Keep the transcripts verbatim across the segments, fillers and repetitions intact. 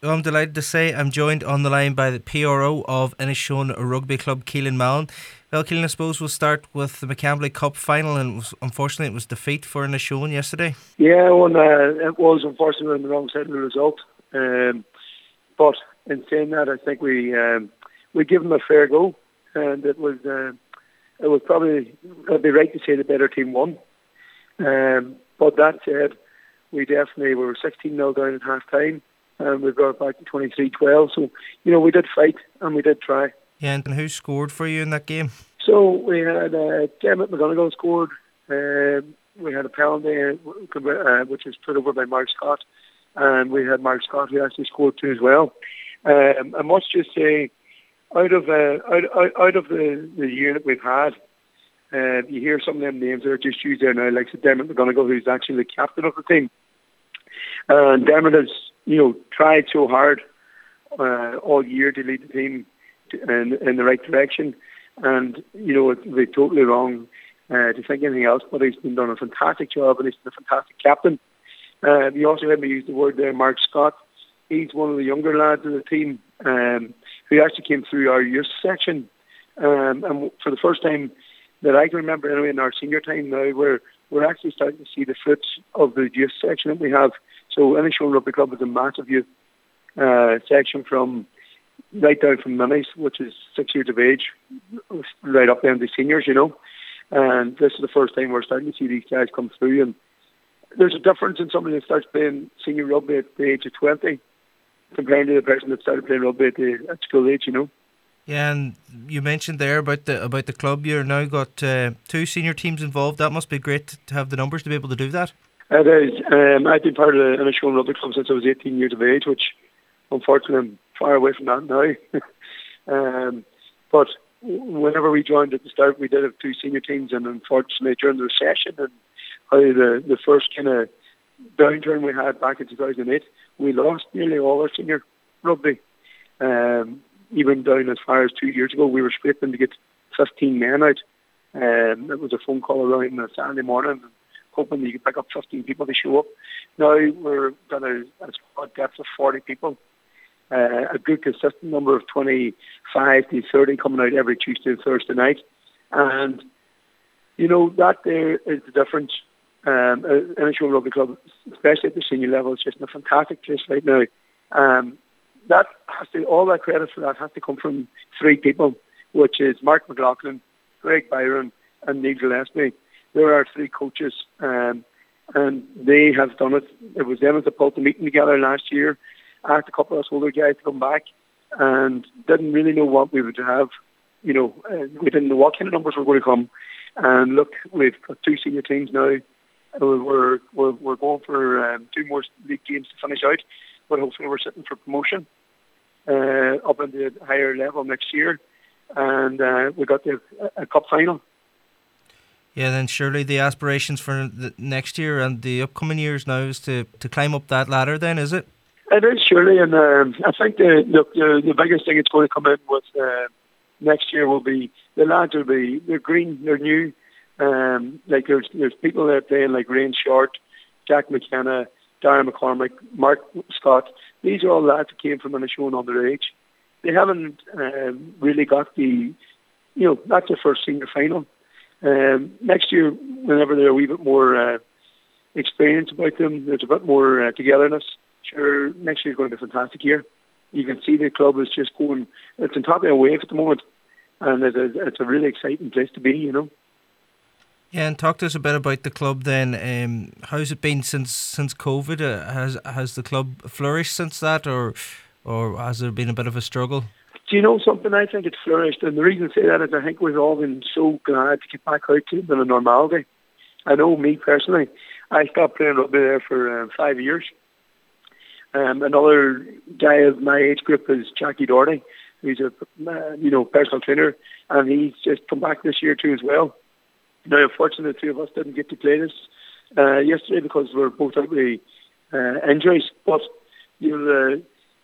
Well, I'm delighted to say I'm joined on the line by the P R O of Inishowen Rugby Club, Keelan Mallon. Well, Keelan, I suppose we'll start with the McCambley Cup final, and it was, unfortunately it was defeat for Inishowen yesterday. Yeah, well, uh, it was unfortunately on the wrong side of the result. Um, but in saying that, I think we um, we give them a fair go, and it was uh, it was probably it'd be right to say the better team won. Um, but that said, we definitely were sixteen nil down at half time. And we brought it back to twenty-three twelve. So, you know, we did fight and we did try. Yeah, and who scored for you in that game? So we had uh, Dermot McGonigal scored. Uh, we had a penalty, uh, which was put over by Mark Scott. And we had Mark Scott who actually scored too as well. Um, I must just say, out of uh, out, out, out of the, the unit we've had, uh, you hear some of them names that are just used there now, like Dermot McGonigal, who's actually the captain of the team. And Dermot has, you know, tried so hard uh, all year to lead the team to, in, in the right direction. And, you know, it would be totally wrong uh, to think anything else, but he's been done a fantastic job and he's been a fantastic captain. Uh, you also heard me use the word there, Mark Scott. He's one of the younger lads in the team um, who actually came through our youth section. Um, and for the first time that I can remember anyway in our senior time now, we're, we're actually starting to see the fruits of the youth section that we have. So Inishowen Rugby Club is a massive youth uh, section from right down from minis, which is six years of age, right up down to seniors, you know. And this is the first time we're starting to see these guys come through. And there's a difference in somebody that starts playing senior rugby at the age of twenty compared to the person that started playing rugby at, the, at school age, you know. Yeah, and you mentioned there about the about the club. You're now got uh, two senior teams involved. That must be great to have the numbers to be able to do that. It is. Um, I've been part of the Inishowen Rugby Club since I was eighteen years of age, which unfortunately I'm far away from that now. um, but whenever we joined at the start, we did have two senior teams, and unfortunately during the recession and how the, the first kind of downturn we had back in two thousand eight, we lost nearly all our senior rugby. Um, even down as far as two years ago, we were scraping to get fifteen men out. Um, it was a phone call around on a Saturday morning, hoping that you could pick up fifteen people to show up. Now we're got a, a squad depth of forty people, uh, a good consistent number of twenty-five to thirty coming out every Tuesday and Thursday night. And, you know, that there is the difference. Um, Inishowen Rugby Club, especially at the senior level, is just in a fantastic place right now. Um, that has to, all that credit for that has to come from three people, which is Mark McLaughlin, Greg Byron, and Neil Gillespie. There are three coaches, um, and they have done it. It was them as a pulled the meeting together last year. I asked a couple of us older guys to come back, and didn't really know what we would have. You know, uh, we didn't know what kind of numbers were going to come. And look, we've got two senior teams now. We're we're, we're going for um, two more league games to finish out, but hopefully we're sitting for promotion uh, up in the higher level next year, and uh, we got the a cup final. Yeah, then surely the aspirations for the next year and the upcoming years now is to, to climb up that ladder then, is it? It is, surely, and um, I think the, the the the biggest thing it's going to come in with uh, next year will be the lads will be, they're green, they're new. Um, like there's there's people that are playing like Rain Short, Jack McKenna, Darren McCormick, Mark Scott. These are all lads that came from Inishowen underage. They haven't um, really got the, you know, that's their first senior final. Um, next year, whenever they're a wee bit more uh, experience about them, there's a bit more uh, togetherness. Sure, next year's going to be a fantastic year. You can see the club is just going, it's on top of a wave at the moment, and it's a, it's a really exciting place to be, you know. Yeah, and talk to us a bit about the club then. Um, how's it been since since COVID? Uh, has has the club flourished since that, or or has there been a bit of a struggle? Do you know something? I think it's flourished, and the reason I say that is I think we've all been so glad to get back out to the normality. I know me personally, I stopped playing rugby there for uh, five years. Um, another guy of my age group is Jackie Doherty, who's a uh, you know personal trainer, and he's just come back this year too as well. Now, unfortunately, the two of us didn't get to play this uh, yesterday because we were both out with uh, injuries. But you know, the,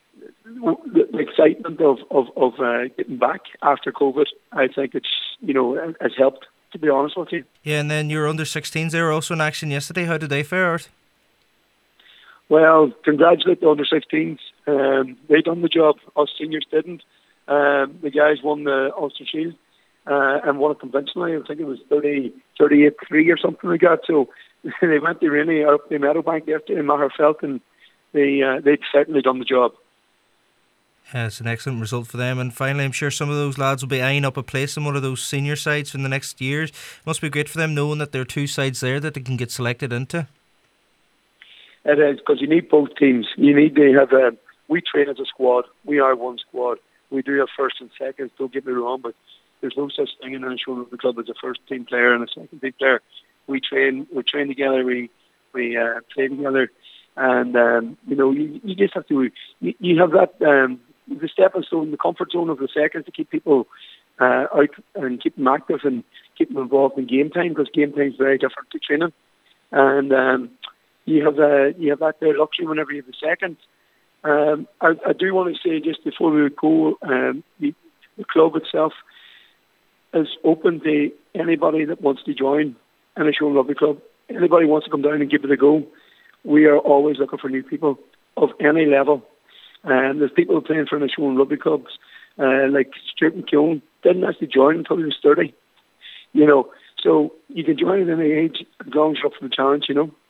the, the excitement of of, of uh, getting back after COVID, I think it's you know has helped. To be honest with you. Yeah, and then your under sixteens, they were also in action yesterday. How did they fare out? Well, congratulate the under sixteens. Uh, Um, they done the job. Us seniors didn't. Um, the guys won the Ulster Shield uh, and won it conventionally. I think it was thirty, thirty-eight three or something like that. So they went to really up the Meadowbank yesterday in Maherfelt, and they uh, they'd certainly done the job. Yeah, it's an excellent result for them. And finally, I'm sure some of those lads will be eyeing up a place in one of those senior sides in the next years. It must be great for them knowing that there are two sides there that they can get selected into. It is, because you need both teams. You need to have a... We train as a squad. We are one squad. We do have first and seconds, don't get me wrong, but there's no such thing in Inishowen Rugby Club as a first team player and a second team player. We train we train together, we we uh, play together, and um, you know, you, you just have to... You, you have that... Um, the stepping stone, the comfort zone of the seconds to keep people uh, out and keep them active and keep them involved in game time, because game time is very different to training. And um, you have uh, you have that there luxury whenever you have the second. Um, I, I do want to say, just before we would go, um, the, the club itself is open to anybody that wants to join Inishowen Rugby Club. Anybody wants to come down and give it a go. We are always looking for new people of any level. And there's people playing for Inishowen Rugby Clubs, uh, like Stuart McKeown, didn't actually join until he was thirty. You know, so you can join at any age as long as you're up for the challenge, you know.